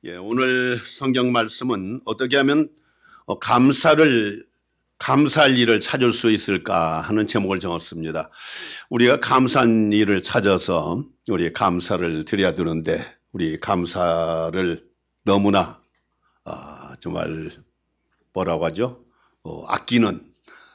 예, 오늘 성경 말씀은 어떻게 하면 감사할 일을 찾을 수 있을까 하는 제목을 정했습니다. 우리가 감사한 일을 찾아서 우리 감사를 드려야 되는데 우리 감사를 너무나 정말 뭐라고 하죠? 아끼는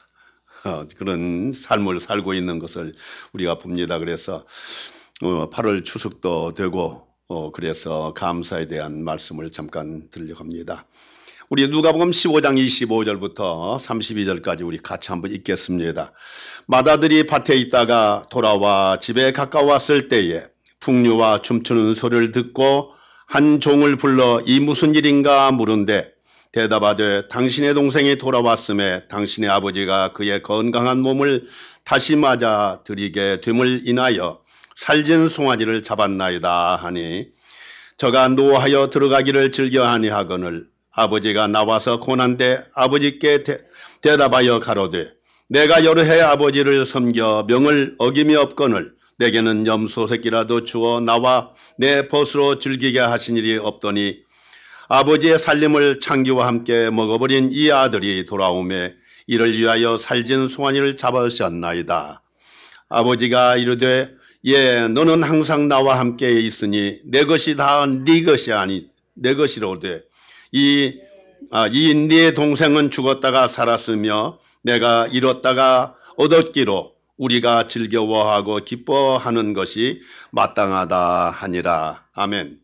그런 삶을 살고 있는 것을 우리가 봅니다. 그래서 8월 추석도 되고 그래서 감사에 대한 말씀을 잠깐 드리려고 합니다. 우리 누가복음 15장 25절부터 32절까지 우리 같이 한번 읽겠습니다. 마다들이 밭에 있다가 돌아와 집에 가까웠을 때에 풍류와 춤추는 소리를 듣고 한 종을 불러 이 무슨 일인가 물은데 대답하되 당신의 동생이 돌아왔음에 당신의 아버지가 그의 건강한 몸을 다시 맞아 드리게 됨을 인하여 살진 송아지를 잡았나이다 하니 저가 노하여 들어가기를 즐겨하니 하거늘 아버지가 나와서 고난데 아버지께 대답하여 가로되 내가 여러 해 아버지를 섬겨 명을 어김이 없거늘 내게는 염소 새끼라도 주어 나와 내 벗으로 즐기게 하신 일이 없더니 아버지의 살림을 창기와 함께 먹어버린 이 아들이 돌아오매 이를 위하여 살진 송아지를 잡으셨나이다. 아버지가 이르되 예, 너는 항상 나와 함께 있으니 내 것이 다 네 것이 아니 내 것이로되 이 네 동생은 죽었다가 살았으며 내가 잃었다가 얻었기로 우리가 즐거워하고 기뻐하는 것이 마땅하다 하니라. 아멘.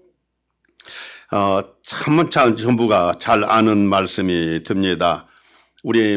참 전부가 잘 아는 말씀이 됩니다. 우리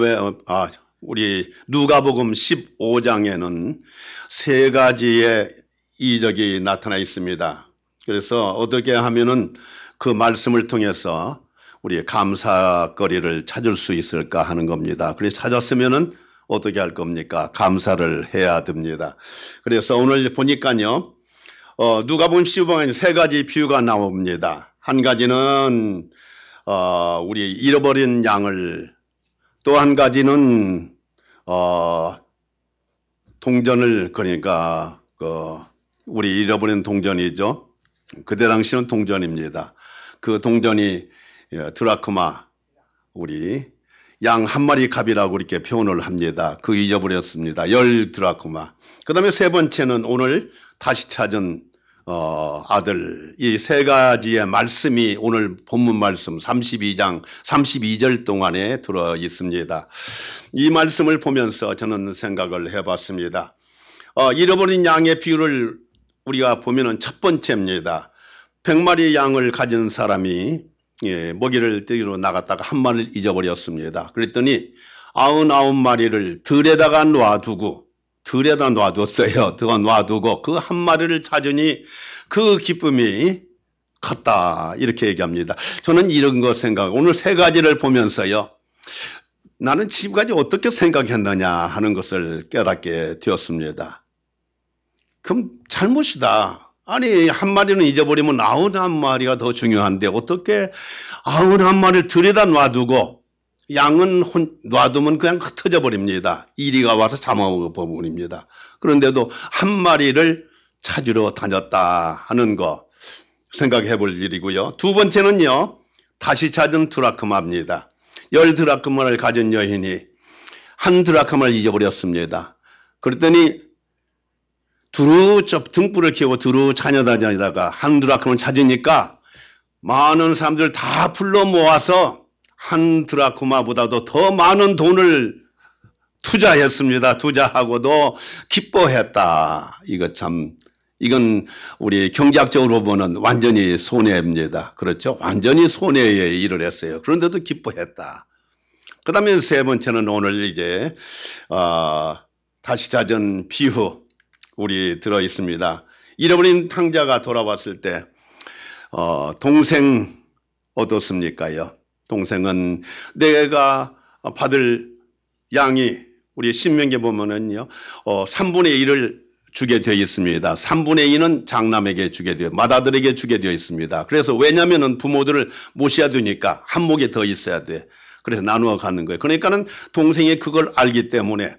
우리 누가복음 15장에는 세 가지의 이적이 나타나 있습니다. 그래서 어떻게 하면은 그 말씀을 통해서 우리 감사거리를 찾을 수 있을까 하는 겁니다. 그래서 찾았으면은 어떻게 할 겁니까? 감사를 해야 됩니다. 그래서 오늘 보니까요, 누가복음 15장에 세 가지 비유가 나옵니다. 한 가지는 우리 잃어버린 양을, 또 한 가지는 동전을, 그러니까 우리 잃어버린 동전이죠. 그때 당시는 동전입니다. 그 동전이 드라크마, 우리 양 한 마리 값이라고 이렇게 표현을 합니다. 그 잊어버렸습니다. 10드라크마. 그 다음에 세 번째는 오늘 다시 찾은 아들. 이 세 가지의 말씀이 오늘 본문 말씀 32장 32절 동안에 들어 있습니다. 이 말씀을 보면서 저는 생각을 해봤습니다. 잃어버린 양의 비유를 우리가 보면은 첫 번째입니다. 100마리 양을 가진 사람이 먹이를 뜨기로 나갔다가 한 마리를 잊어버렸습니다. 그랬더니 99마리를 들에다가 놔두고 들에다 놔뒀어요. 놔두고 그 한 마리를 찾으니 그 기쁨이 컸다. 이렇게 얘기합니다. 저는 이런 거 오늘 세 가지를 보면서요. 나는 지금까지 어떻게 생각했느냐 하는 것을 깨닫게 되었습니다. 그럼 잘못이다. 아니, 한 마리는 잊어버리면 99마리가 더 중요한데 어떻게 99마리를 들여다 놔두고 양은 놔두면 그냥 흩어져 버립니다. 이리가 와서 잡아먹어 버립니다. 그런데도 한 마리를 찾으러 다녔다 하는 거 생각해 볼 일이고요. 두 번째는요. 다시 찾은 드라크마입니다. 10드라크마를 가진 여인이 한 드라크마를 잊어버렸습니다. 그랬더니 두루 등불을 켜고 두루 찾아다니다가 한 드라크마를 찾으니까 많은 사람들 다 불러 모아서 한 드라크마보다도 더 많은 돈을 투자했습니다. 투자하고도 기뻐했다. 이건 우리 경제학적으로 보면 완전히 손해입니다. 그렇죠? 완전히 손해에 일을 했어요. 그런데도 기뻐했다. 그 다음에 세 번째는 오늘 이제 다시 찾은 비유 우리 들어 있습니다. 잃어버린 탕자가 돌아왔을 때 동생 어떻습니까요? 동생은 내가 받을 양이 우리 신명기에 보면은요 3분의 1을 주게 되어 있습니다. 3분의 2는 장남에게 주게 되어 맏아들에게 주게 되어 있습니다. 그래서 왜냐면은 부모들을 모셔야 되니까 한 목에 더 있어야 돼. 그래서 나누어 가는 거예요. 그러니까는 동생이 그걸 알기 때문에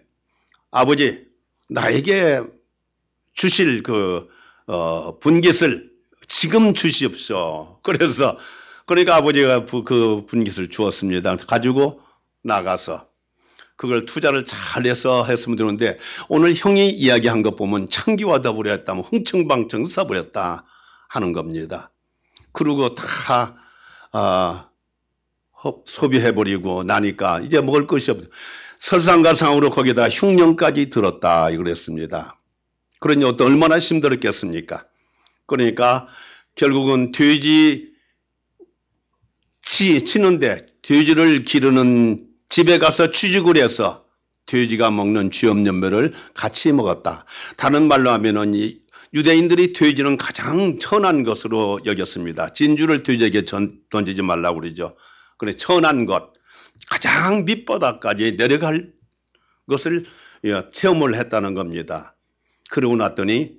아버지 나에게 주실 분깃을 지금 주시옵소서. 그러니까 아버지가 그 분깃을 주었습니다. 가지고 나가서 그걸 투자를 잘해서 했으면 되는데, 오늘 형이 이야기한 것 보면 창기와 더불어 했다면 흥청방청 써버렸다 하는 겁니다. 그리고 다 소비해버리고 나니까 이제 먹을 것이 없어. 설상가상으로 거기다 흉년까지 들었다 그랬습니다. 그러니 얼마나 힘들었겠습니까? 그러니까 결국은 돼지 치는데, 돼지를 기르는 집에 가서 취직을 해서 돼지가 먹는 쥐 없는 멸을 같이 먹었다. 다른 말로 하면은 이 유대인들이 돼지는 가장 천한 것으로 여겼습니다. 진주를 돼지에게 던지지 말라고 그러죠. 그래, 천한 것, 가장 밑바닥까지 내려갈 것을 체험을 했다는 겁니다. 그러고 났더니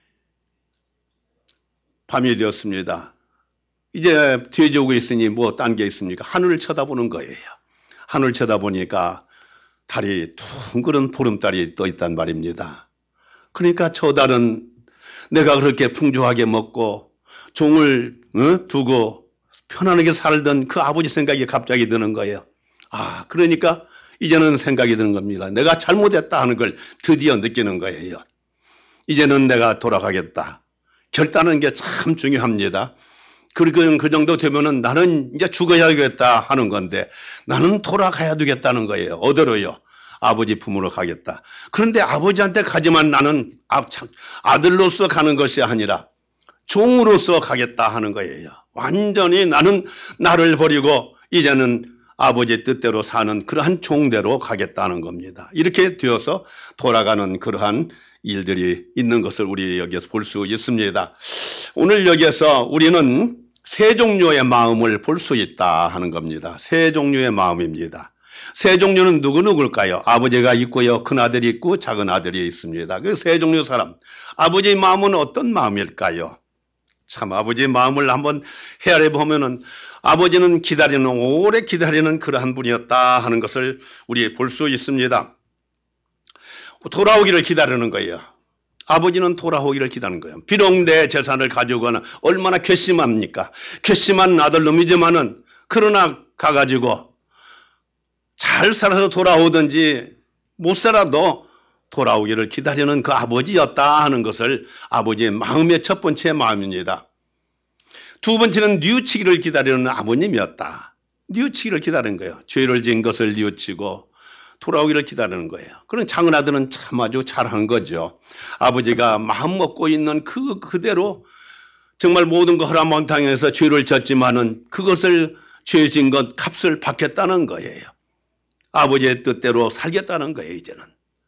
밤이 되었습니다. 이제 돼지 오고 있으니 뭐 딴 게 있습니까? 하늘을 쳐다보는 거예요. 하늘 쳐다보니까 달이 둥그런 보름달이 떠 있단 말입니다. 그러니까 저 달은 내가 그렇게 풍족하게 먹고 종을 두고 편안하게 살던 그 아버지 생각이 갑자기 드는 거예요. 그러니까 이제는 생각이 드는 겁니다. 내가 잘못했다 하는 걸 드디어 느끼는 거예요. 이제는 내가 돌아가겠다. 결단하는 게 참 중요합니다. 그리고 그 정도 되면은 나는 이제 죽어야겠다 하는 건데, 나는 돌아가야 되겠다는 거예요. 어디로요? 아버지 품으로 가겠다. 그런데 아버지한테 가지만 나는 아들로서 가는 것이 아니라 종으로서 가겠다 하는 거예요. 완전히 나는 나를 버리고 이제는 아버지 뜻대로 사는 그러한 종대로 가겠다는 겁니다. 이렇게 되어서 돌아가는 그러한 일들이 있는 것을 우리 여기에서 볼 수 있습니다. 오늘 여기에서 우리는 세 종류의 마음을 볼 수 있다 하는 겁니다. 세 종류의 마음입니다. 세 종류는 누구일까요? 아버지가 있고요, 큰아들이 있고 작은 아들이 있습니다. 그 세 종류 사람, 아버지의 마음은 어떤 마음일까요? 참, 아버지의 마음을 한번 헤아려 보면은 아버지는 오래 기다리는 그러한 분이었다 하는 것을 우리 볼 수 있습니다. 돌아오기를 기다리는 거예요. 아버지는 돌아오기를 기다리는 거예요. 비록 내 재산을 가지고는 얼마나 괘씸합니까? 괘씸한 아들놈이지만은, 그러나 가가지고 잘 살아서 돌아오든지 못 살아도 돌아오기를 기다리는 그 아버지였다 하는 것을 아버지의 마음의 첫 번째 마음입니다. 두 번째는 뉘우치기를 기다리는 아버님이었다. 뉘우치기를 기다리는 거예요. 죄를 지은 것을 뉘우치고 돌아오기를 기다리는 거예요. 그런 작은 아들은 참 아주 잘한 거죠. 아버지가 마음 먹고 있는 그대로 정말 모든 거 허라mon탕에서 죄를 졌지만은 그것을 죄 지은 것 값을 받겠다는 거예요. 아버지의 뜻대로 살겠다는 거예요, 이제는.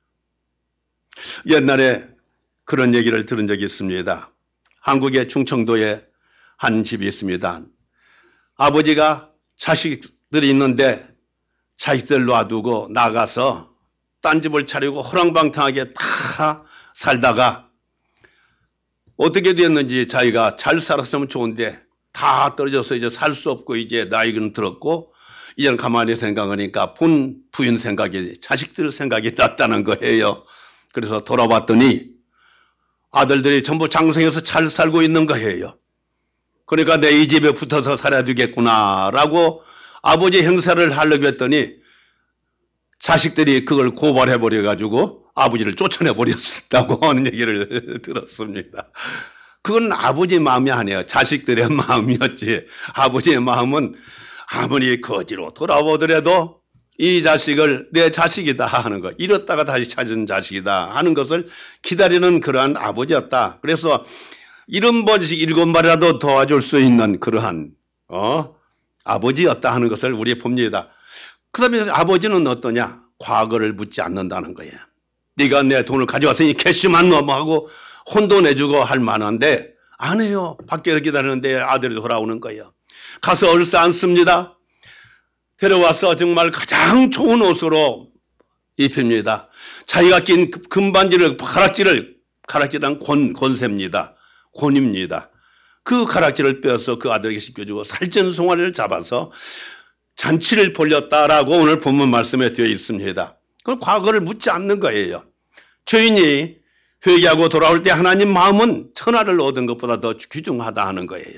옛날에 그런 얘기를 들은 적이 있습니다. 한국의 충청도에 한 집이 있습니다. 아버지가 자식들이 있는데 자식들 놔두고 나가서 딴 집을 차리고 호랑방탕하게 다 살다가 어떻게 됐는지, 자기가 잘 살았으면 좋은데 다 떨어져서 이제 살 수 없고 이제 나이는 들었고 이제는 가만히 생각하니까 본 부인 생각이, 자식들 생각이 났다는 거예요. 그래서 돌아봤더니 아들들이 전부 장성해서 잘 살고 있는 거예요. 그러니까 내 이 집에 붙어서 살아야 되겠구나라고 아버지 행사를 하려고 했더니 자식들이 그걸 고발해버려가지고 아버지를 쫓아내버렸다고 하는 얘기를 들었습니다. 그건 아버지 마음이 아니에요. 자식들의 마음이었지. 아버지의 마음은 아무리 거지로 돌아오더라도 이 자식을 내 자식이다 하는 것, 잃었다가 다시 찾은 자식이다 하는 것을 기다리는 그러한 아버지였다. 그래서 70번씩 7번이라도 도와줄 수 있는 그러한 아버지였다 하는 것을 우리 봅니다. 그 다음에 아버지는 어떠냐? 과거를 묻지 않는다는 거예요. 네가 내 돈을 가져왔으니 괘씸한 놈하고 혼도 내주고 할 만한데 안 해요. 밖에서 기다리는데 아들이 돌아오는 거예요. 가서 얼싸안습니다. 데려와서 정말 가장 좋은 옷으로 입힙니다. 자기가 낀 금반지를, 가락지란 권세입니다. 권입니다. 그 가락지를 빼어서 그 아들에게 씻겨주고 살전송아리를 잡아서 잔치를 벌였다라고 오늘 본문 말씀에 되어 있습니다. 그건 과거를 묻지 않는 거예요. 죄인이 회개하고 돌아올 때 하나님 마음은 천하를 얻은 것보다 더 귀중하다 하는 거예요.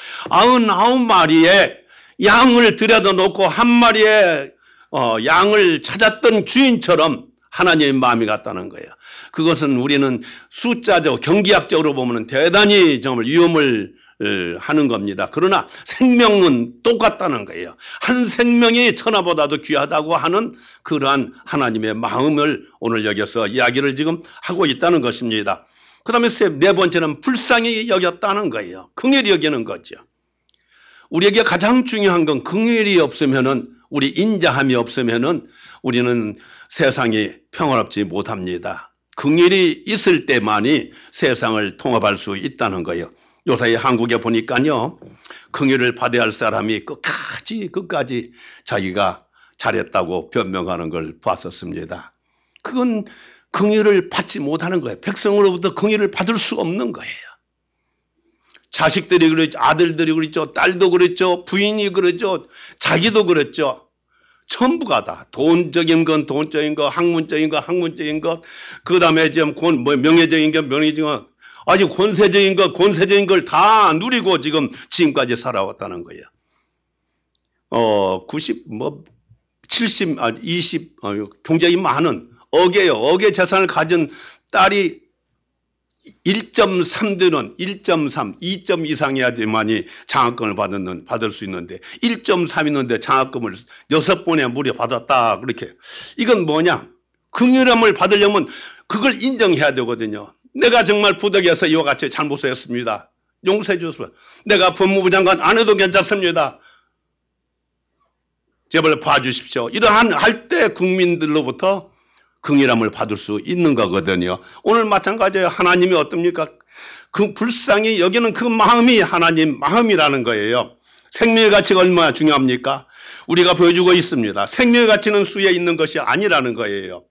99마리의 양을 들여다 놓고 한 마리의 양을 찾았던 주인처럼 하나님의 마음이 같다는 거예요. 그것은 우리는 숫자적, 경기학적으로 보면 대단히 정말 위험을 하는 겁니다. 그러나 생명은 똑같다는 거예요. 한 생명이 천하보다도 귀하다고 하는 그러한 하나님의 마음을 오늘 여기서 이야기를 지금 하고 있다는 것입니다. 그 다음에 네 번째는 불쌍히 여겼다는 거예요. 긍휼히 여기는 거죠. 우리에게 가장 중요한 건 긍휼이 없으면은, 우리 인자함이 없으면은 우리는 세상이 평화롭지 못합니다. 긍휼이 있을 때만이 세상을 통합할 수 있다는 거예요. 요사이 한국에 보니까요, 긍휼을 받아야 할 사람이 끝까지 자기가 잘했다고 변명하는 걸 봤었습니다. 그건 긍휼을 받지 못하는 거예요. 백성으로부터 긍휼을 받을 수 없는 거예요. 자식들이 그랬죠. 아들들이 그랬죠. 딸도 그랬죠. 부인이 그랬죠. 자기도 그랬죠. 전부가 다 돈적인 건 돈적인 거, 학문적인 거 학문적인 것, 그 다음에 지금 명예적인 거 명예적인 거, 아주 권세적인 걸 다 누리고 지금까지 살아왔다는 거예요. 20 굉장히 많은 억의 재산을 가진 딸이 1.3되는 1.3, 2점 이상이야 돼만이 장학금을 받을 수 있는데 1.3 있는데 장학금을 6번에 무려 받았다. 그렇게. 이건 뭐냐? 긍휼함을 받으려면 그걸 인정해야 되거든요. 내가 정말 부득이해서 이와 같이 잘못을 했습니다. 용서해 주세요. 내가 법무부 장관 안 해도 괜찮습니다. 제발 봐주십시오. 이러한 할 때 국민들로부터 긍휼함을 받을 수 있는 거거든요. 오늘 마찬가지예요. 하나님이 어떻습니까? 그 불쌍히 여기는 그 마음이 하나님 마음이라는 거예요. 생명의 가치가 얼마나 중요합니까? 우리가 보여주고 있습니다. 생명의 가치는 수에 있는 것이 아니라는 거예요.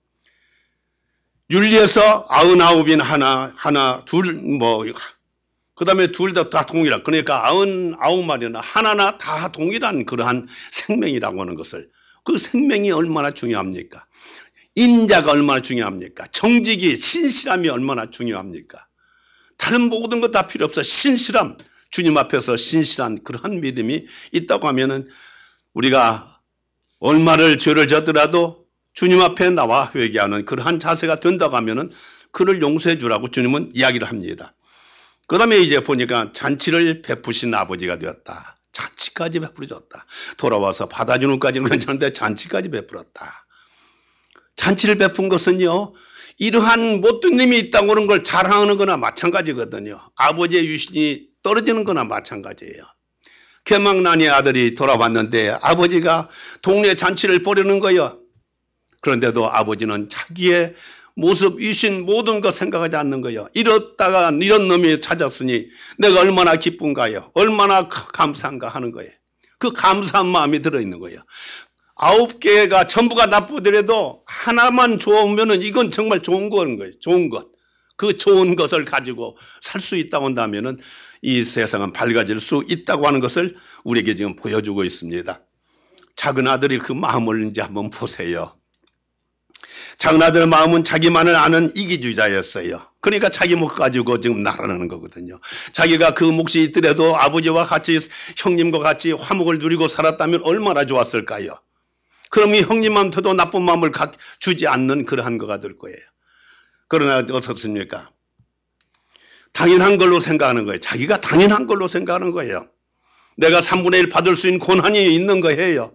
윤리에서 99인 하나, 둘, 그 다음에 둘 다 동일한, 그러니까 99마리나 하나나 다 동일한 그러한 생명이라고 하는 것을, 그 생명이 얼마나 중요합니까? 인자가 얼마나 중요합니까? 정직이, 신실함이 얼마나 중요합니까? 다른 모든 것 다 필요 없어. 신실함, 주님 앞에서 신실한 그러한 믿음이 있다고 하면은 우리가 얼마를 죄를 졌더라도 주님 앞에 나와 회개하는 그러한 자세가 된다고 하면은 그를 용서해 주라고 주님은 이야기를 합니다. 그 다음에 이제 보니까 잔치를 베푸신 아버지가 되었다. 잔치까지 베풀어줬다. 돌아와서 받아주는 것까지는 괜찮은데 잔치까지 베풀었다. 잔치를 베푼 것은요, 이러한 못된 놈이 있다고 하는 걸 자랑하는 거나 마찬가지거든요. 아버지의 유신이 떨어지는 거나 마찬가지예요. 개망난의 아들이 돌아왔는데 아버지가 동네 잔치를 벌이는 거예요. 그런데도 아버지는 자기의 모습, 유신 모든 것 생각하지 않는 거예요. 이렇다가 이런 놈이 찾았으니 내가 얼마나 기쁜가요? 얼마나 감사한가 하는 거예요. 그 감사한 마음이 들어있는 거예요. 9개가 전부가 나쁘더라도 하나만 좋으면은 이건 정말 좋은 거예요. 좋은 것. 그 좋은 것을 가지고 살 수 있다고 한다면은 이 세상은 밝아질 수 있다고 하는 것을 우리에게 지금 보여주고 있습니다. 작은 아들이 그 마음을 이제 한번 보세요. 작은 아들 마음은 자기만을 아는 이기주의자였어요. 그러니까 자기 목 가지고 지금 나라는 거거든요. 자기가 그 몫이 있더라도 아버지와 같이 형님과 같이 화목을 누리고 살았다면 얼마나 좋았을까요? 그럼 이 형님한테도 나쁜 마음을 주지 않는 그러한 거가 될 거예요. 그러나 어떻습니까? 당연한 걸로 생각하는 거예요. 자기가 당연한 걸로 생각하는 거예요. 내가 3분의 1 받을 수 있는 권한이 있는 거예요.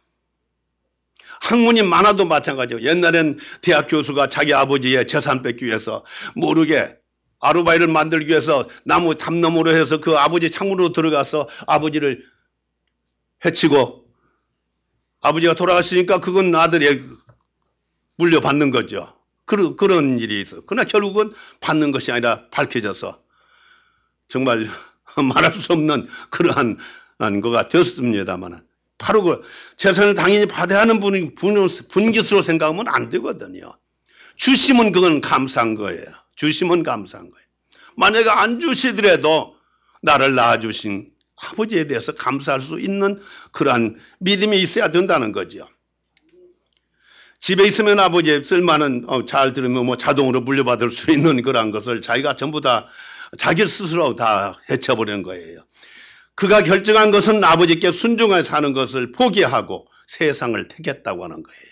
학문이 많아도 마찬가지예요. 옛날엔 대학 교수가 자기 아버지의 재산 뺏기 위해서 모르게 아르바이트를 만들기 위해서 나무 담나무로 해서 그 아버지 창문으로 들어가서 아버지를 해치고 아버지가 돌아가시니까 그건 아들이 물려받는 거죠. 그런 일이 있어. 그러나 결국은 받는 것이 아니라 밝혀져서 정말 말할 수 없는 그러한 거가 되었습니다만 바로 그 재산을 당연히 받아야 하는 분깃으로 생각하면 안 되거든요. 주시면 그건 감사한 거예요. 주시면 감사한 거예요. 만약에 안 주시더라도 나를 낳아주신 아버지에 대해서 감사할 수 있는 그러한 믿음이 있어야 된다는 거죠. 집에 있으면 아버지의 쓸만한, 잘 들으면 뭐 자동으로 물려받을 수 있는 그런 것을 자기가 전부 다 자기 스스로 다 헤쳐버리는 거예요. 그가 결정한 것은 아버지께 순종하여 사는 것을 포기하고 세상을 택했다고 하는 거예요.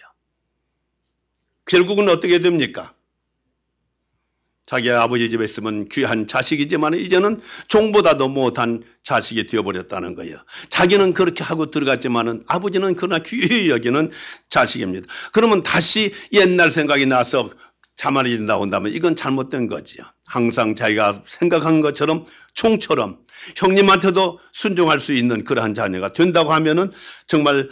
결국은 어떻게 됩니까? 자기 아버지 집에 있으면 귀한 자식이지만 이제는 종보다도 못한 자식이 되어버렸다는 거예요. 자기는 그렇게 하고 들어갔지만 아버지는 그러나 귀히 여기는 자식입니다. 그러면 다시 옛날 생각이 나서 자만이 나온다면 이건 잘못된 거지요. 항상 자기가 생각한 것처럼 총처럼 형님한테도 순종할 수 있는 그러한 자녀가 된다고 하면은 정말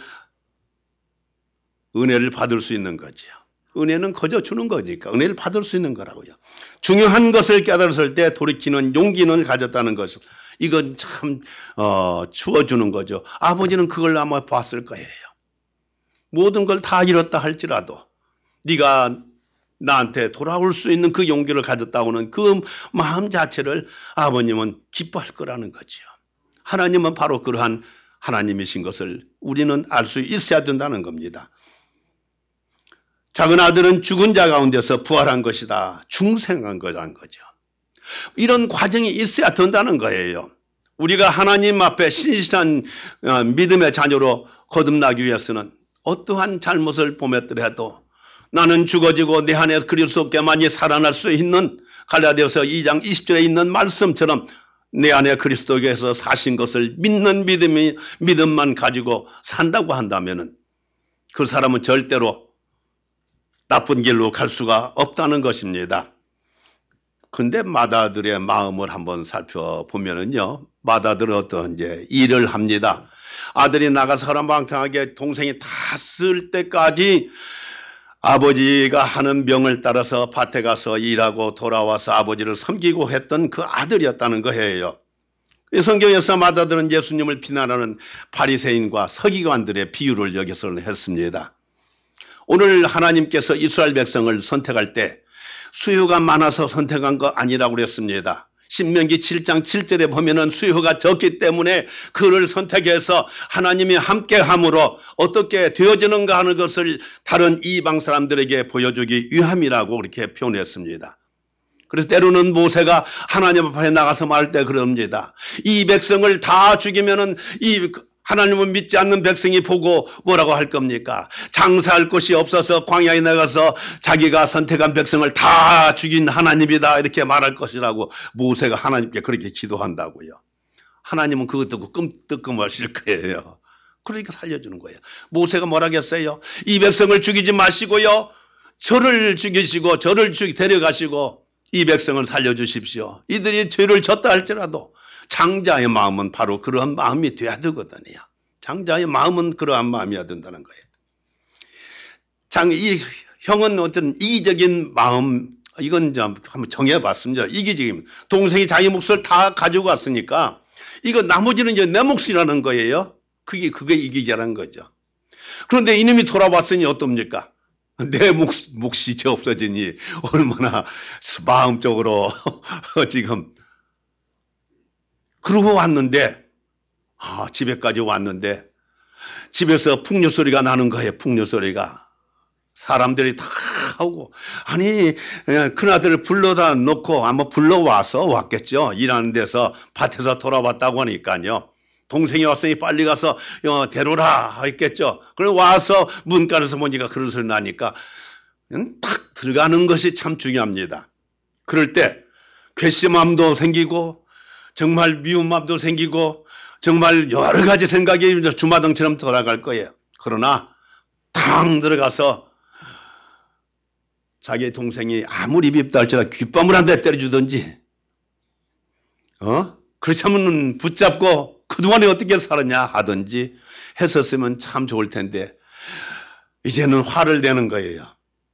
은혜를 받을 수 있는 거지요. 은혜는 거저 주는 거니까 은혜를 받을 수 있는 거라고요. 중요한 것을 깨달았을 때 돌이키는 용기는 가졌다는 것을 이건 참 주어주는 거죠. 아버지는 그걸 아마 봤을 거예요. 모든 걸 다 잃었다 할지라도 네가 나한테 돌아올 수 있는 그 용기를 가졌다고는 그 마음 자체를 아버님은 기뻐할 거라는 거죠. 하나님은 바로 그러한 하나님이신 것을 우리는 알 수 있어야 된다는 겁니다. 작은 아들은 죽은 자 가운데서 부활한 것이다. 중생한 거라는 거죠. 이런 과정이 있어야 된다는 거예요. 우리가 하나님 앞에 신실한 믿음의 자녀로 거듭나기 위해서는 어떠한 잘못을 범했더라도 나는 죽어지고 내 안에 그리스도께만이 살아날 수 있는 갈라디아서 2장 20절에 있는 말씀처럼 내 안에 그리스도께서 사신 것을 믿는 믿음만 가지고 산다고 한다면 그 사람은 절대로 나쁜 길로 갈 수가 없다는 것입니다. 근데 맏아들의 마음을 한번 살펴보면은요, 맏아들은 어떤 이제 일을 합니다. 아들이 나가서 허랑방탕하게 동생이 다 쓸 때까지 아버지가 하는 명을 따라서 밭에 가서 일하고 돌아와서 아버지를 섬기고 했던 그 아들이었다는 거예요. 성경에서 맏아들은 예수님을 비난하는 바리새인과 서기관들의 비유를 여기서 했습니다. 오늘 하나님께서 이스라엘 백성을 선택할 때 수요가 많아서 선택한 거 아니라고 그랬습니다. 신명기 7장 7절에 보면은 수요가 적기 때문에 그를 선택해서 하나님이 함께함으로 어떻게 되어지는가 하는 것을 다른 이방 사람들에게 보여주기 위함이라고 그렇게 표현했습니다. 그래서 때로는 모세가 하나님 앞에 나가서 말할 때 그럽니다. 이 백성을 다 죽이면은 이 하나님을 믿지 않는 백성이 보고 뭐라고 할 겁니까? 장사할 곳이 없어서 광야에 나가서 자기가 선택한 백성을 다 죽인 하나님이다 이렇게 말할 것이라고 모세가 하나님께 그렇게 기도한다고요. 하나님은 그것 듣고 뜨끔하실 거예요. 그러니까 살려주는 거예요. 모세가 뭐라고 했어요? 이 백성을 죽이지 마시고요. 저를 죽이시고 저를 데려가시고 이 백성을 살려주십시오. 이들이 죄를 졌다 할지라도 장자의 마음은 바로 그러한 마음이 돼야 되거든요. 장자의 마음은 그러한 마음이어야 된다는 거예요. 이 형은 어떤 이기적인 마음, 이건 좀 한번 정해봤습니다. 이기적인 동생이 자기 몫을 다 가지고 왔으니까 이거 나머지는 이제 내 몫이라는 거예요. 그게 이기적인 거죠. 그런데 이놈이 돌아왔으니 어떻습니까? 내 몫이 이제 없어지니 얼마나 마음적으로 지금 그러고 왔는데 집에까지 왔는데 집에서 풍류 소리가 나는 거예요. 풍류 소리가. 사람들이 다 하고 아니 큰아들을 불러다 놓고 아마 불러와서 왔겠죠. 일하는 데서 밭에서 돌아왔다고 하니까요. 동생이 왔으니 빨리 가서 데려라 했겠죠. 그래 와서 문간에서 보니까 그런 소리 나니까 딱 들어가는 것이 참 중요합니다. 그럴 때 괘씸함도 생기고 정말 미운 마음도 생기고 정말 여러 가지 생각이 주마등처럼 돌아갈 거예요. 그러나 탕 들어가서 자기 동생이 아무리 밉다 할지라도 귓밤을 한 대 때려주든지 그렇지 않으면 붙잡고 그동안에 어떻게 살았냐 하든지 했었으면 참 좋을 텐데 이제는 화를 내는 거예요.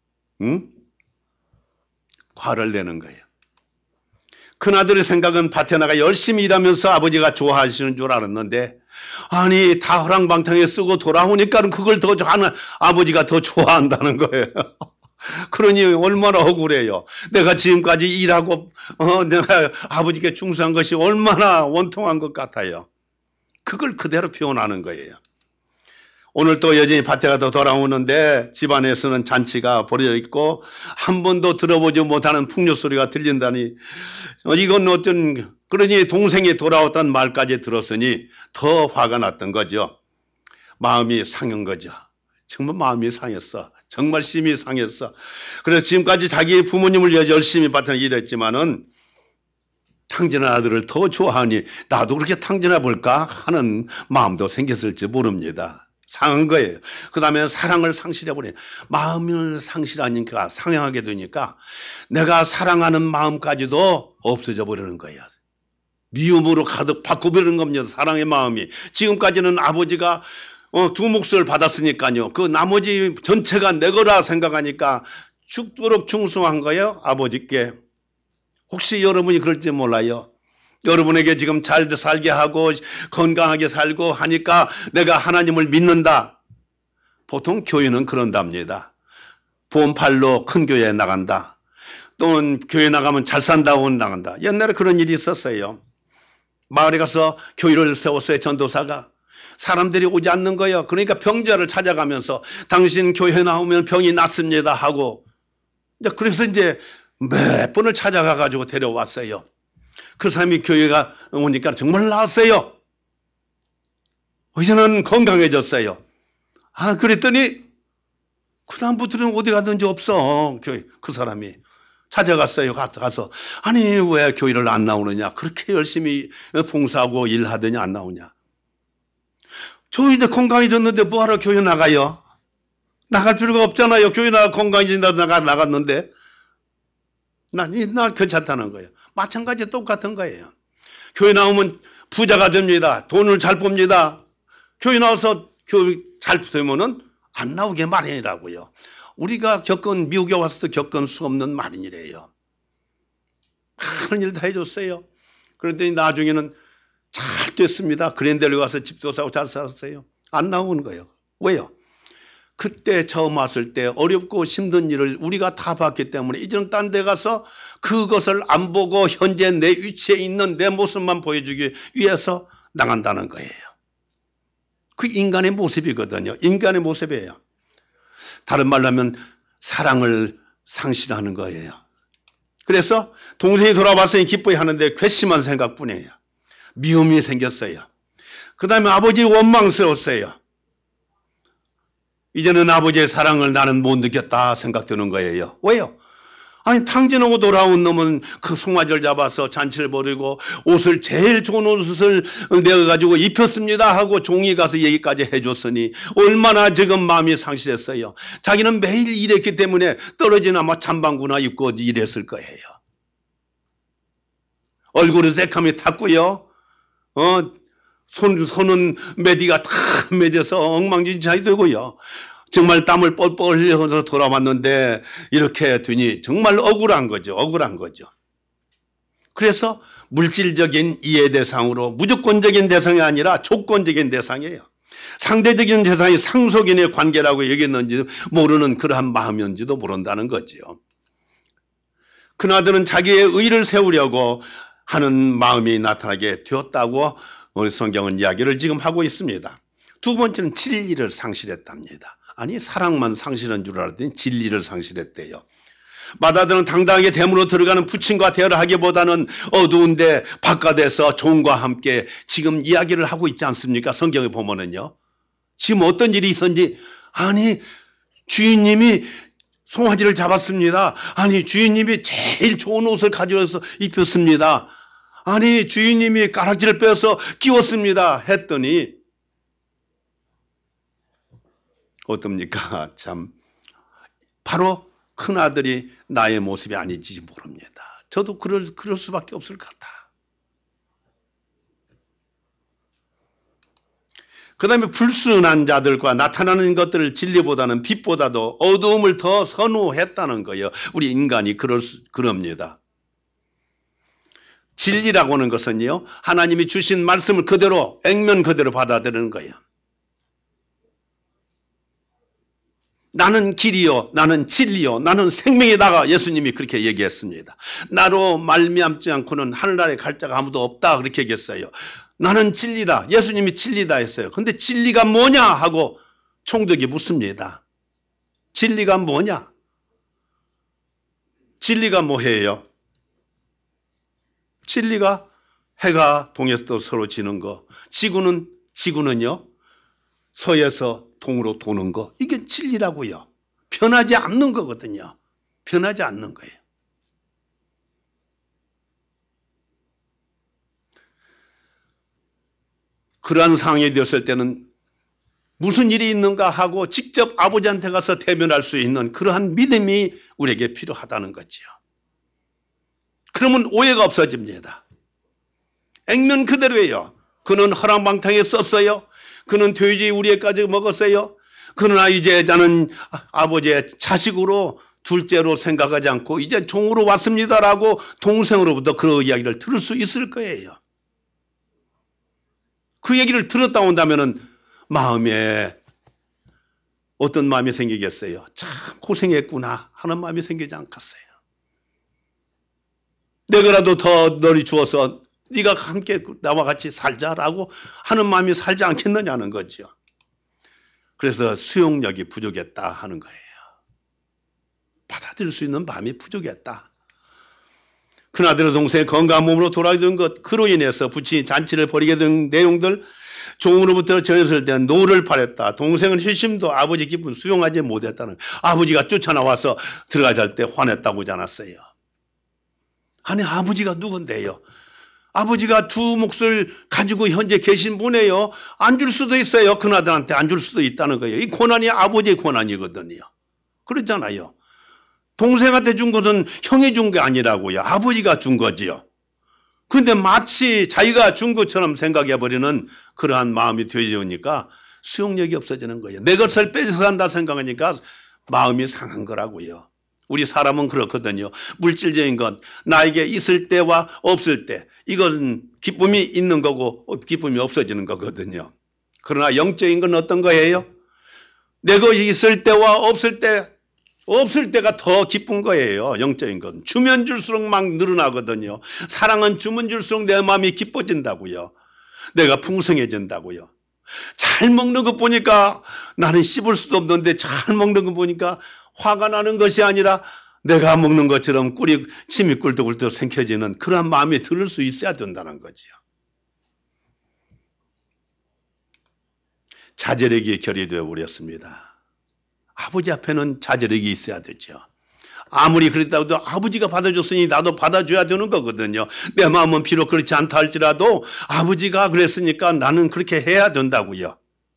화를 내는 거예요. 큰아들의 생각은 밭에 나가 열심히 일하면서 아버지가 좋아하시는 줄 알았는데 아니 다 허랑방탕에 쓰고 돌아오니까 그걸 더 하는 아버지가 더 좋아한다는 거예요. 그러니 얼마나 억울해요. 내가 지금까지 일하고 내가 아버지께 충성한 것이 얼마나 원통한 것 같아요. 그걸 그대로 표현하는 거예요. 오늘 또 여전히 밭에 가서 돌아오는데 집안에서는 잔치가 벌어져 있고 한 번도 들어보지 못하는 풍요 소리가 들린다니 이건 어떤 그러니 동생이 돌아왔다는 말까지 들었으니 더 화가 났던 거죠. 마음이 상한 거죠. 정말 마음이 상했어. 정말 심히 상했어. 그래서 지금까지 자기 부모님을 위해 열심히 밭에 일했지만은 탕진한 아들을 더 좋아하니 나도 그렇게 탕진해 볼까 하는 마음도 생겼을지 모릅니다. 상한 거예요. 그 다음에 사랑을 상실해버려요. 마음을 상실하니까 상해하게 되니까 내가 사랑하는 마음까지도 없어져 버리는 거예요. 미움으로 가득 바꿔버리는 겁니다. 사랑의 마음이. 지금까지는 아버지가 두 몫을 받았으니까요. 그 나머지 전체가 내 거라 생각하니까 죽도록 충성한 거예요. 아버지께. 혹시 여러분이 그럴지 몰라요. 여러분에게 지금 잘 살게 하고 건강하게 살고 하니까 내가 하나님을 믿는다. 보통 교회는 그런답니다. 보험팔로 큰 교회에 나간다. 또는 교회 나가면 잘 산다고 나간다. 옛날에 그런 일이 있었어요. 마을에 가서 교회를 세웠어요. 전도사가. 사람들이 오지 않는 거예요. 그러니까 병자를 찾아가면서 당신 교회 나오면 병이 낫습니다 하고 그래서 이제 몇 번을 찾아가 가지고 데려왔어요. 그 사람이 교회가 오니까 정말 나았어요. 이제는 건강해졌어요. 그랬더니 그 다음부터는 어디 가든지 없어. 교회 그 사람이 찾아갔어요. 가서 아니 왜 교회를 안 나오느냐. 그렇게 열심히 봉사하고 일하더니 안 나오냐. 저 이제 건강해졌는데 뭐하러 교회 나가요? 나갈 필요가 없잖아요. 교회 나가 건강해진다고 나갔는데 나 괜찮다는 거예요. 마찬가지 똑같은 거예요. 교회 나오면 부자가 됩니다. 돈을 잘 봅니다. 교회 나와서 교회 잘 되면은 안 나오게 마련이라고요. 우리가 미국에 와서도 겪은 수 없는 마련이래요. 많은 일 다 해줬어요. 그런데 나중에는 잘 됐습니다. 그랜델에 가서 집도 사고 잘 살았어요. 안 나오는 거예요. 왜요? 그때 처음 왔을 때 어렵고 힘든 일을 우리가 다 봤기 때문에 이제는 딴 데 가서 그것을 안 보고 현재 내 위치에 있는 내 모습만 보여주기 위해서 나간다는 거예요. 그 인간의 모습이거든요. 인간의 모습이에요. 다른 말로 하면 사랑을 상실하는 거예요. 그래서 동생이 돌아왔으니 기뻐하는데 괘씸한 생각뿐이에요. 미움이 생겼어요. 그 다음에 아버지 원망스러웠어요. 이제는 아버지의 사랑을 나는 못 느꼈다 생각되는 거예요. 왜요? 아니 탕진하고 돌아온 놈은 그 송아지를 잡아서 잔치를 벌이고 옷을 제일 좋은 옷을 내어가지고 입혔습니다 하고 종이 가서 얘기까지 해줬으니 얼마나 지금 마음이 상실했어요. 자기는 매일 일했기 때문에 떨어지나 잠방구나 입고 일했을 거예요. 얼굴은 새카맣게 탔고요. 손은 매디가 다 매져서 엉망진창이 되고요. 정말 땀을 뻘뻘 흘려서 돌아왔는데 이렇게 되니 정말 억울한 거죠. 억울한 거죠. 그래서 물질적인 이해 대상으로 무조건적인 대상이 아니라 조건적인 대상이에요. 상대적인 대상이 상속인의 관계라고 얘기했는지 모르는 그러한 마음이었는지도 모른다는 거죠. 그나들은 자기의 의를 세우려고 하는 마음이 나타나게 되었다고 우리 성경은 이야기를 지금 하고 있습니다. 두 번째는 진리를 상실했답니다. 아니 사랑만 상실한 줄 알았더니 진리를 상실했대요. 마다들은 당당하게 대문으로 들어가는 부친과 대화를 하기보다는 어두운데 바깥에서 종과 함께 지금 이야기를 하고 있지 않습니까? 성경에 보면은요. 지금 어떤 일이 있었는지 아니 주인님이 송아지를 잡았습니다. 아니 주인님이 제일 좋은 옷을 가져와서 입혔습니다. 아니 주인님이 가락지를 빼서 끼웠습니다 했더니 어떻습니까? 참 바로 큰아들이 나의 모습이 아닌지 모릅니다. 저도 그럴 수밖에 없을 것 같아. 그 다음에 불순한 자들과 나타나는 것들을 진리보다는 빛보다도 어두움을 더 선호했다는 거예요. 우리 인간이 그럽니다. 진리라고 하는 것은요, 하나님이 주신 말씀을 그대로 액면 그대로 받아들이는 거예요. 나는 길이요, 나는 진리요, 나는 생명이다가 예수님이 그렇게 얘기했습니다. 나로 말미암지 않고는 하늘나라에 갈 자가 아무도 없다 그렇게 얘기했어요. 나는 진리다. 예수님이 진리다 했어요. 근데 진리가 뭐냐 하고 총독이 묻습니다. 진리가 뭐냐? 진리가 뭐예요? 진리가 해가 동에서 서로 지는 거, 지구는요 서에서 동으로 도는 거, 이게 진리라고요. 변하지 않는 거거든요. 변하지 않는 거예요. 그러한 상황이 되었을 때는 무슨 일이 있는가 하고 직접 아버지한테 가서 대면할 수 있는 그러한 믿음이 우리에게 필요하다는 거지요. 그러면 오해가 없어집니다. 액면 그대로예요. 그는 허랑방탕에 썼어요. 그는 돼지 우리에까지 먹었어요. 그러나 이제 나는 아버지의 자식으로 둘째로 생각하지 않고 이제 종으로 왔습니다라고 동생으로부터 그 이야기를 들을 수 있을 거예요. 그 얘기를 들었다 온다면은 마음에 어떤 마음이 생기겠어요? 참 고생했구나 하는 마음이 생기지 않겠어요? 내가라도 더 너를 주어서 네가 함께 나와 같이 살자라고 하는 마음이 살지 않겠느냐는 거죠. 그래서 수용력이 부족했다 하는 거예요. 받아들일 수 있는 마음이 부족했다. 큰아들의 동생의 건강한 몸으로 돌아오게 된 것, 그로 인해서 부친이 잔치를 벌이게 된 내용들, 종으로부터 전해질 때 노를 바랬다. 동생은 회심도 아버지 기쁨 수용하지 못했다는, 아버지가 쫓아나와서 들어가자 할 때 화냈다고 하지 않았어요. 아니 아버지가 누군데요? 아버지가 두 몫을 가지고 현재 계신 분이에요. 안 줄 수도 있어요. 큰아들한테 안 줄 수도 있다는 거예요. 이 권한이 아버지의 권한이거든요. 그렇잖아요. 동생한테 준 것은 형이 준 게 아니라고요. 아버지가 준 거지요. 그런데 마치 자기가 준 것처럼 생각해버리는 그러한 마음이 되어지니까 수용력이 없어지는 거예요. 내 것을 뺏어간다 생각하니까 마음이 상한 거라고요. 우리 사람은 그렇거든요. 물질적인 것, 나에게 있을 때와 없을 때, 이건 기쁨이 있는 거고 기쁨이 없어지는 거거든요. 그러나 영적인 건 어떤 거예요? 내 것이 있을 때와 없을 때가 더 기쁜 거예요. 영적인 건. 주면 줄수록 막 늘어나거든요. 사랑은 주면 줄수록 내 마음이 기뻐진다고요. 내가 풍성해진다고요. 잘 먹는 것 보니까 나는 씹을 수도 없는데 잘 먹는 거 보니까 화가 나는 것이 아니라 내가 먹는 것처럼 침이 꿀떡꿀떡 생겨지는 그런 마음이 들을 수 있어야 된다는 거지요. 자제력이 결여되어 버렸습니다. 아버지 앞에는 자제력이 있어야 되죠. 아무리 그랬다고 해도 아버지가 받아줬으니 나도 받아줘야 되는 거거든요. 내 마음은 비록 그렇지 않다 할지라도 아버지가 그랬으니까 나는 그렇게 해야 된다고요.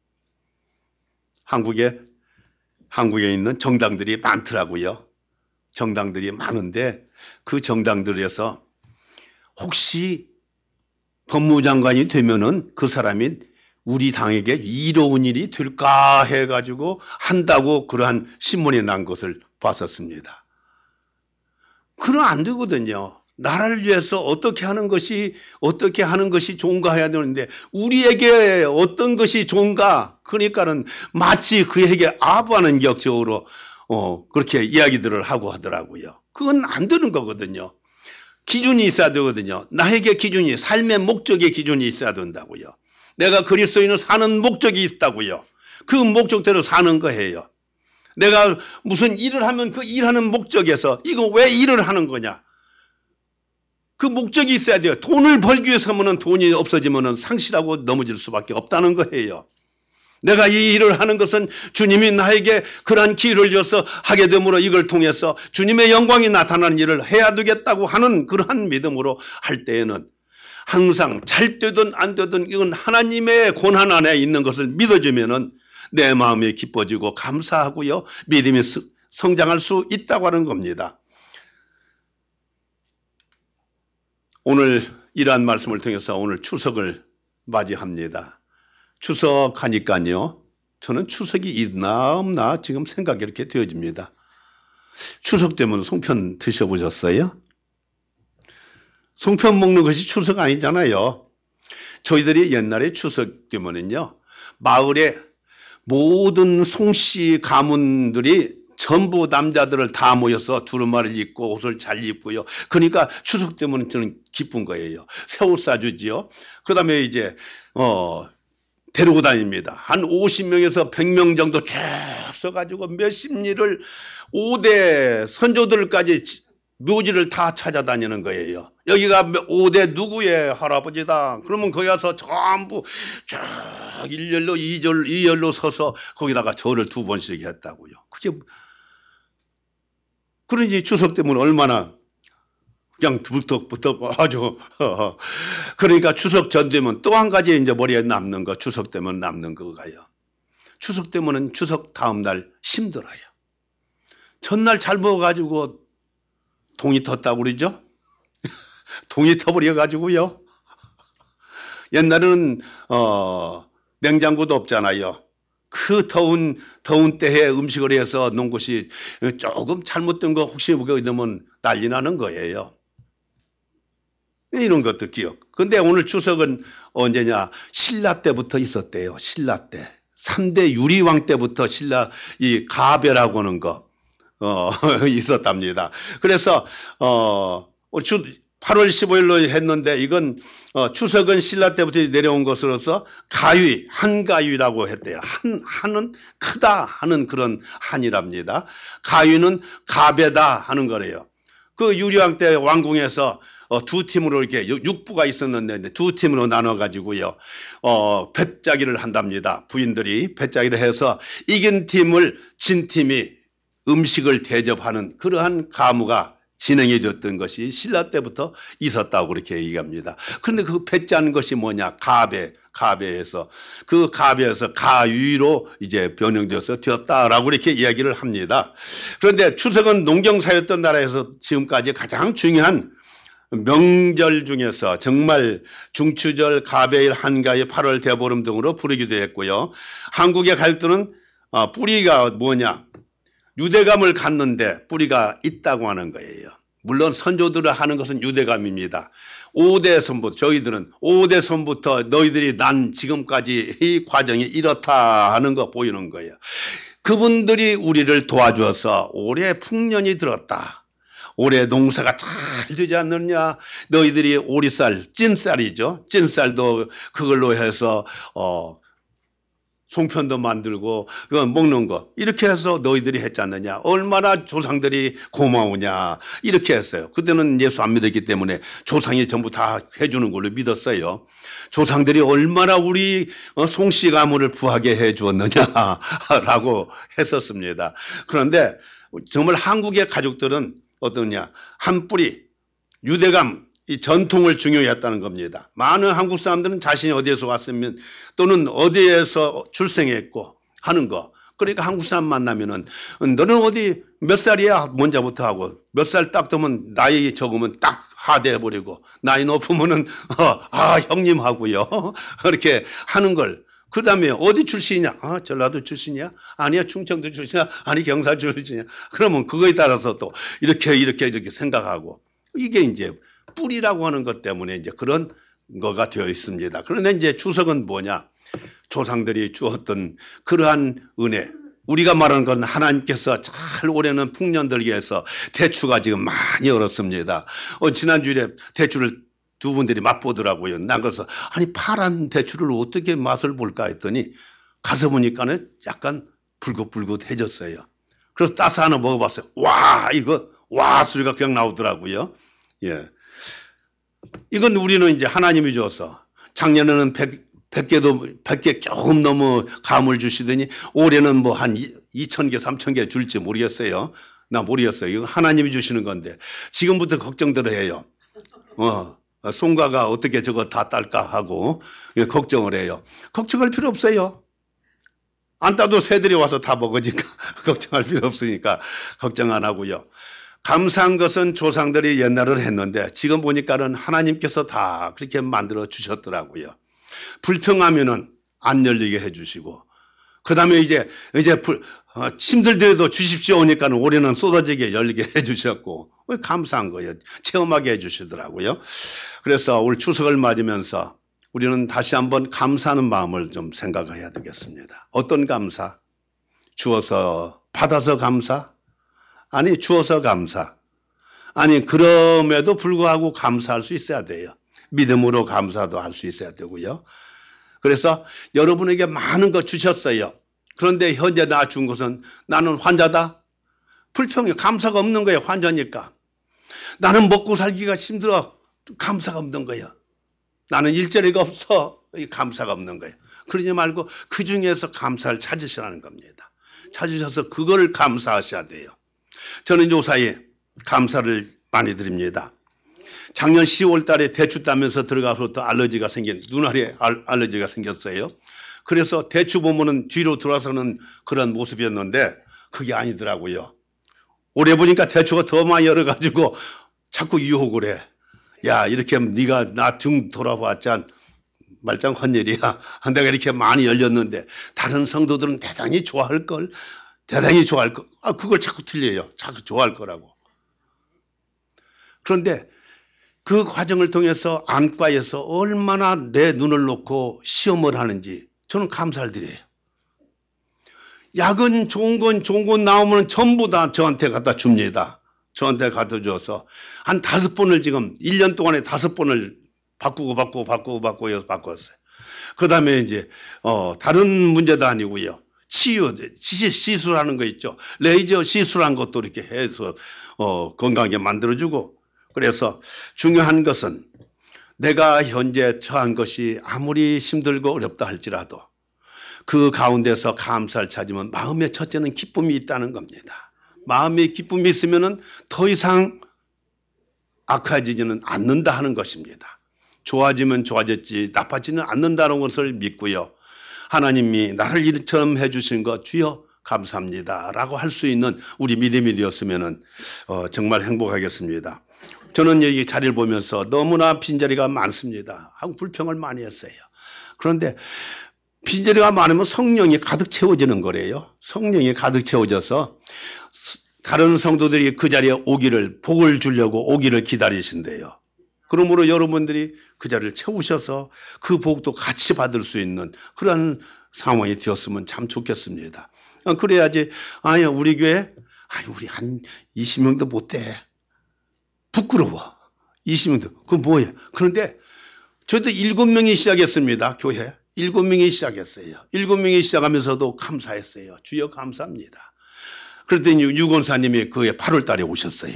한국에 있는 정당들이 많더라고요. 정당들이 많은데 그 정당들에서 혹시 법무장관이 되면은 그 사람이 우리 당에게 이로운 일이 될까 해가지고 한다고 그러한 신문이 난 것을 봤었습니다. 그럼 안 되거든요. 나라를 위해서 어떻게 하는 것이 좋은가 해야 되는데 우리에게 어떤 것이 좋은가, 그러니까는 마치 그에게 아부하는 격적으로 그렇게 이야기들을 하고 하더라고요. 그건 안 되는 거거든요. 기준이 있어야 되거든요. 나에게 기준이, 삶의 목적의 기준이 있어야 된다고요. 내가 그리스도인은 사는 목적이 있다고요. 그 목적대로 사는 거예요. 내가 무슨 일을 하면 그 일하는 목적에서 이거 왜 일을 하는 거냐? 그 목적이 있어야 돼요. 돈을 벌기 위해서 하면 돈이 없어지면 상실하고 넘어질 수밖에 없다는 거예요. 내가 이 일을 하는 것은 주님이 나에게 그러한 기회를 줘서 하게 되므로 이걸 통해서 주님의 영광이 나타나는 일을 해야 되겠다고 하는 그러한 믿음으로 할 때에는 항상 잘 되든 안 되든 이건 하나님의 권한 안에 있는 것을 믿어주면은 내 마음이 기뻐지고 감사하고요. 믿음이 성장할 수 있다고 하는 겁니다. 오늘 이러한 말씀을 통해서 오늘 추석을 맞이합니다. 추석하니까요. 저는 추석이 있나 없나 지금 생각이 이렇게 되어집니다. 추석 되면 송편 드셔보셨어요? 송편 먹는 것이 추석 아니잖아요. 저희들이 옛날에 추석 되면은요. 마을에 모든 송씨 가문들이 전부 남자들을 다 모여서 두루마리를 입고 옷을 잘 입고요. 그러니까 추석 때문에 저는 기쁜 거예요. 새 옷 사주지요. 그 다음에 이제 데리고 다닙니다. 한 50명에서 100명 정도 쭉 써가지고 몇십 리를 5대 선조들까지 묘지를 다 찾아다니는 거예요. 여기가 5대 누구의 할아버지다. 그러면 거기 가서 전부 쭉 일렬로 이열로 서서 거기다가 절을 2번씩 했다고요. 그게 그러니 추석 때문에 얼마나 그냥 부탁 아주 그러니까 추석 전 되면 또 한 가지 이제 머리에 남는 거, 추석 때문에 남는 거가요. 추석 때문은 추석 다음 날 힘들어요. 전날 잘 먹어가지고 동이 텄다고 그러죠? 동이 터버려가지고요. 옛날에는 냉장고도 없잖아요. 그 더운 때에 음식을 해서 놓은 것이 조금 잘못된 거 혹시 그거 넣으면 난리 나는 거예요. 이런 것도 기억. 근데 오늘 추석은 언제냐? 신라 때부터 있었대요. 신라 때. 3대 유리왕 때부터 신라 이 가배라고 하는 거 있었답니다. 그래서 8월 15일로 했는데 이건 추석은 신라 때부터 내려온 것으로서 가위, 한가위라고 했대요. 한은 크다 하는 그런 한이랍니다. 가위는 가배다 하는 거래요. 그 유리왕 때 왕궁에서 2팀으로 이렇게 6부가 있었는데 2팀으로 나눠 가지고요. 배짜기를 한답니다. 부인들이 배짜기를 해서 이긴 팀을 진 팀이 음식을 대접하는 그러한 가무가 진행이 됐던 것이 신라 때부터 있었다고 그렇게 얘기합니다. 그런데 그 배짜는 것이 뭐냐? 가배에서 그 가배에서 가위로 이제 변형돼서 되었다라고 이렇게 이야기를 합니다. 그런데 추석은 농경사였던 나라에서 지금까지 가장 중요한 명절 중에서 정말 중추절, 가배일, 한가위, 8월 대보름 등으로 부르기도 했고요. 한국의 가족들은 뿌리가 뭐냐? 유대감을 갖는데 뿌리가 있다고 하는 거예요. 물론 선조들을 하는 것은 유대감입니다. 5대 선부터 저희들은 5대 선부터 너희들이 난 지금까지 이 과정이 이렇다 하는 거 보이는 거예요. 그분들이 우리를 도와줘서 올해 풍년이 들었다. 올해 농사가 잘 되지 않느냐. 너희들이 오리쌀, 찐쌀이죠. 찐쌀도 그걸로 해서 송편도 만들고 그거 먹는 거 이렇게 해서 너희들이 했지 않느냐. 얼마나 조상들이 고마우냐. 이렇게 했어요. 그때는 예수 안 믿었기 때문에 조상이 전부 다 해주는 걸로 믿었어요. 조상들이 얼마나 우리 송씨 가문을 부하게 해주었느냐라고 했었습니다. 그런데 정말 한국의 가족들은 어떠냐. 한 뿌리 유대감 이 전통을 중요히 했다는 겁니다. 많은 한국 사람들은 자신이 어디에서 왔으면 또는 어디에서 출생했고 하는 거. 그러니까 한국 사람 만나면은 너는 어디 몇 살이야? 먼저부터 하고 몇 살 딱 되면 나이 적으면 딱 하대해버리고 나이 높으면은 형님 하고요. 그렇게 하는 걸. 그 다음에 어디 출신이냐? 전라도 출신이야? 아니야, 충청도 출신이야? 아니, 경상 출신이야? 그러면 그거에 따라서 또 이렇게 생각하고 이게 이제 뿌리라고 하는 것 때문에 이제 그런 거가 되어 있습니다. 그런데 이제 추석은 뭐냐? 조상들이 주었던 그러한 은혜. 우리가 말하는 건 하나님께서 잘 올해는 풍년 들게 해서 대추가 지금 많이 얼었습니다. 지난주에 대추를 두 분들이 맛보더라고요. 난 그래서 아니 파란 대추를 어떻게 맛을 볼까 했더니 가서 보니까는 약간 불긋불긋해졌어요. 그래서 따서 하나 먹어봤어요. 와 소리가 그냥 나오더라고요. 예. 이건 우리는 이제 하나님이 줘서 작년에는 100개 조금 넘어 감을 주시더니 올해는 뭐 한 2,000개, 3,000개 줄지 모르겠어요. 나 모르겠어요. 이건 하나님이 주시는 건데 지금부터 걱정들을 해요. 송가가 어떻게 저거 다 딸까 하고 걱정을 해요. 걱정할 필요 없어요. 안 따도 새들이 와서 다 먹으니까 걱정할 필요 없으니까 걱정 안 하고요. 감사한 것은 조상들이 옛날을 했는데 지금 보니까는 하나님께서 다 그렇게 만들어 주셨더라고요. 불평하면은 안 열리게 해주시고 그 다음에 이제 힘들더라도 주십시오 오니까는 올해는 쏟아지게 열리게 해주셨고 감사한 거예요. 체험하게 해주시더라고요. 그래서 올 추석을 맞으면서 우리는 다시 한번 감사하는 마음을 좀 생각을 해야 되겠습니다. 어떤 감사? 주어서 받아서 감사? 아니 주어서 감사. 아니 그럼에도 불구하고 감사할 수 있어야 돼요. 믿음으로 감사도 할 수 있어야 되고요. 그래서 여러분에게 많은 거 주셨어요. 그런데 현재 나 준 것은 나는 환자다? 불평해. 감사가 없는 거예요. 환자니까. 나는 먹고 살기가 힘들어. 감사가 없는 거예요. 나는 일자리가 없어. 감사가 없는 거예요. 그러지 말고 그 중에서 감사를 찾으시라는 겁니다. 찾으셔서 그걸 감사하셔야 돼요. 저는 요사이에 감사를 많이 드립니다. 작년 10월 달에 대추 따면서 들어가서부터 알러지가 눈알에 알러지가 생겼어요. 그래서 대추 보면은 뒤로 돌아서는 그런 모습이었는데 그게 아니더라고요. 올해 보니까 대추가 더 많이 열어가지고 자꾸 유혹을 해. 야, 이렇게 네가 나 등 돌아봤자 말짱 헛일이야. 내가 이렇게 많이 열렸는데 다른 성도들은 대단히 좋아할 걸. 대단히 좋아할 걸. 그걸 자꾸 틀려요. 자꾸 좋아할 거라고. 그런데 그 과정을 통해서 안과에서 얼마나 내 눈을 놓고 시험을 하는지 저는 감사를 드려요. 약은 좋은 건 나오면 전부 다 저한테 갖다 줍니다. 저한테 갖다 줘서 한 5번을 지금 1년 동안에 5번을 바꾸고 해서 바꿨어요. 그 다음에 이제, 다른 문제도 아니고요. 시술하는 거 있죠. 레이저 시술한 것도 이렇게 해서, 건강하게 만들어주고. 그래서 중요한 것은 내가 현재 처한 것이 아무리 힘들고 어렵다 할지라도 그 가운데서 감사를 찾으면 마음의 첫째는 기쁨이 있다는 겁니다. 마음의 기쁨이 있으면은 더 이상 악해지지는 않는다 하는 것입니다. 좋아지면 좋아졌지 나빠지는 않는다는 것을 믿고요. 하나님이 나를 이처럼 해주신 것 주여 감사합니다 라고 할 수 있는 우리 믿음이 되었으면 정말 행복하겠습니다. 저는 여기 자리를 보면서 너무나 빈자리가 많습니다. 하고 불평을 많이 했어요. 그런데 빈자리가 많으면 성령이 가득 채워지는 거래요. 성령이 가득 채워져서 다른 성도들이 그 자리에 오기를, 복을 주려고 오기를 기다리신대요. 그러므로 여러분들이 그 자리를 채우셔서 그 복도 같이 받을 수 있는 그런 상황이 되었으면 참 좋겠습니다. 그래야지, 우리 교회, 우리 한 20명도 못 돼. 부끄러워. 20명도. 그건 뭐예요? 그런데 저도 7명이 시작했습니다. 교회. 7명이 시작했어요. 7명이 시작하면서도 감사했어요. 주여 감사합니다. 그랬더니 유권사님이 그해 8월 달에 오셨어요.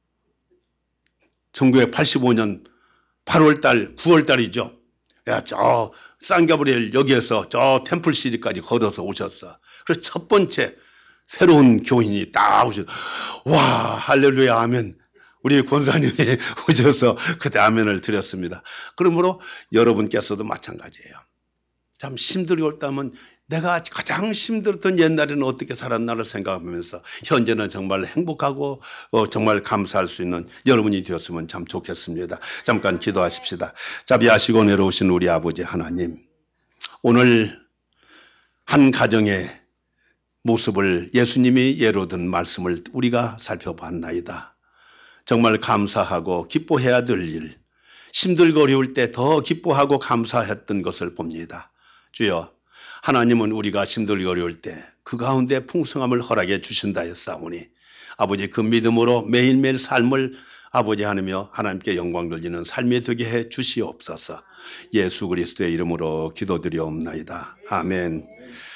1985년 8월 달, 9월 달이죠. 야, 저 쌍가브리엘 여기에서 저 템플시리까지 걸어서 오셨어. 그래서 첫 번째 새로운 교인이 딱 오셨어. 와, 할렐루야, 아멘. 우리 권사님이 오셔서 그때 아멘을 드렸습니다. 그러므로 여러분께서도 마찬가지예요. 참 힘들게 올다면 내가 가장 힘들었던 옛날에는 어떻게 살았나를 생각하면서 현재는 정말 행복하고 정말 감사할 수 있는 여러분이 되었으면 참 좋겠습니다. 잠깐 기도하십시다. 자비하시고 내려오신 우리 아버지 하나님, 오늘 한 가정의 모습을 예수님이 예로 든 말씀을 우리가 살펴봤나이다. 정말 감사하고 기뻐해야 될 일, 힘들고 어려울 때 더 기뻐하고 감사했던 것을 봅니다. 주여, 하나님은 우리가 힘들고 어려울 때 그 가운데 풍성함을 허락해 주신다 했사오니 아버지 그 믿음으로 매일매일 삶을 아버지 하나며 하나님께 영광 돌리는 삶이 되게 해 주시옵소서. 예수 그리스도의 이름으로 기도드리옵나이다. 아멘.